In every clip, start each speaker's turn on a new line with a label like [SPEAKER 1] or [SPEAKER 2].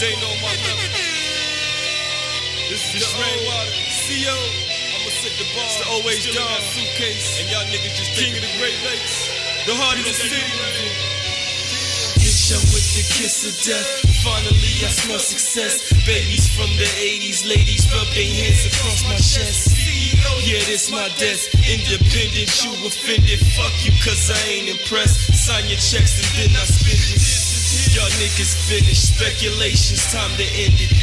[SPEAKER 1] ain't on my level. This is the rainwater. CO. I'ma set the bar. It's the always dog suitcase. And y'all niggas just king of the Great Lakes. The heart of the city.
[SPEAKER 2] Hit ya with the kiss of death. Finally I smell success. Babies from the 80s, ladies rub their hands across my chest. Yeah, this my desk. Independent, you offended. Fuck you, cause I ain't impressed. Sign your checks and then I spend it. Y'all niggas finished. Speculations, time to end it.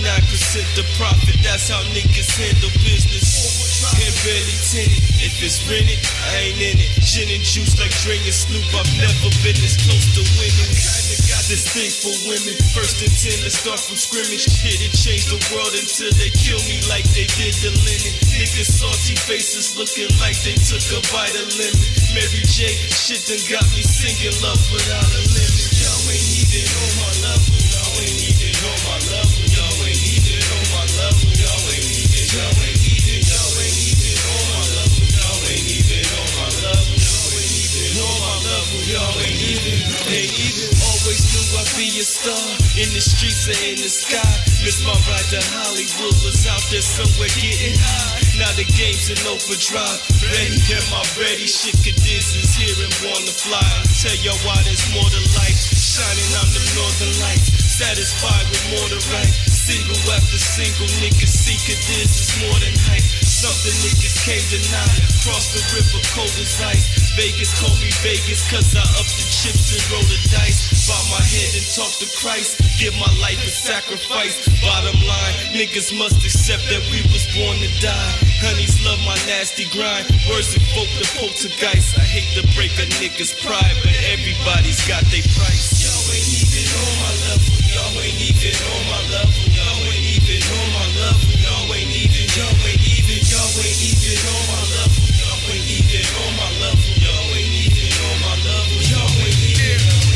[SPEAKER 2] 89% the profit, that's how niggas handle business. Can't barely tint it. If it's rented, I ain't in it. Gin and juice like Dre and Snoop. I've never been this close to winning. Kinda got this thing for women. First and 10, let's start from scrimmage. Hit it, change the world until they kill me like they did the linen. Niggas salty faces looking like they took a bite of lemon. Mary J, shit done got me singing love without a limit. Y'all ain't even on my level. Y'all ain't even on my level. Y'all ain't even on my level. Y'all ain't even. Y'all ain't even. Y'all ain't even on my level. Y'all ain't even on my level. Y'all ain't even on my level. Y'all ain't even. Ain't even. Always knew I'd be a star in the streets or in the sky. Missed my ride to Hollywood, was out there somewhere getting high. Now the game's in overdrive. Ready, am I ready? Shit, Cadiz is here and wanna fly. Tell y'all why there's more to life. Shining on the northern lights. Satisfied with more to write. Single after single, niggas see Cadiz is more than hype. Something niggas can't deny. Cross the river, cold as ice. Vegas call me Vegas, cause I up the chips and roll the dice. Bow my head and talk to Christ. Give my life a sacrifice. Bottom line, niggas must accept that we was born to die. Honeys love my nasty grind. Words evoke the poltergeist. I hate to break a nigga's pride, but everybody's got their price. Y'all ain't even on my level. Y'all ain't even on my level. Y'all ain't even on my level. Y'all ain't even. Y'all ain't even. Y'all ain't even on my level. Y'all ain't even on my level. Y'all ain't even on my level. Y'all ain't even.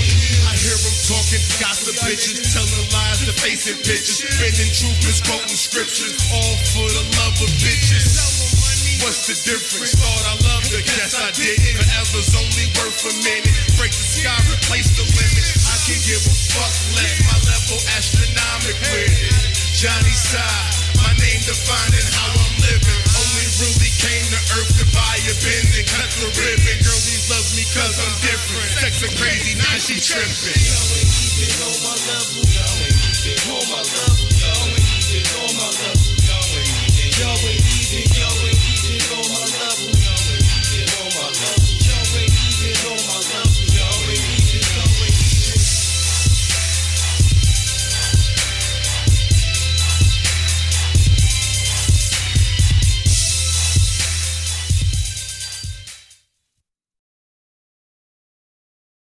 [SPEAKER 3] I hear them talking, gossip bitches, telling lies to facing pictures, bending troopers, quoting scriptures, all for the love of bitches. What's the difference? Thought I loved her, guess I didn't. Forever's only worth a minute. Break the sky, replace the limit. I can give a fuck less. My level astronomic with it. Johnny Side, my name defining how I'm living. Only really came to earth to buy a Benz and cut the ribbon. Girlies love me cause I'm different. Sex are crazy, now she tripping.
[SPEAKER 2] Y'all ain't even on my level. Y'all ain't even on my level.